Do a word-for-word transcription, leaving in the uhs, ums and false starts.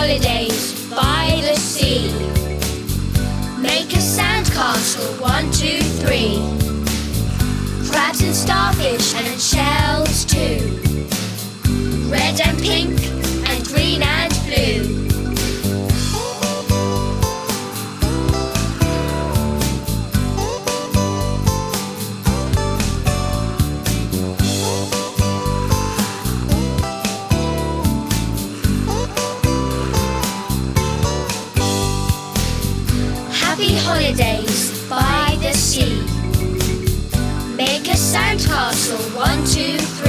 holidays by the sea. Make a sandcastle, one, two, three. Crabs and starfish and shells too. Red and pink and green and blue. Happy holidays by the sea. Make a sandcastle, one, two, three.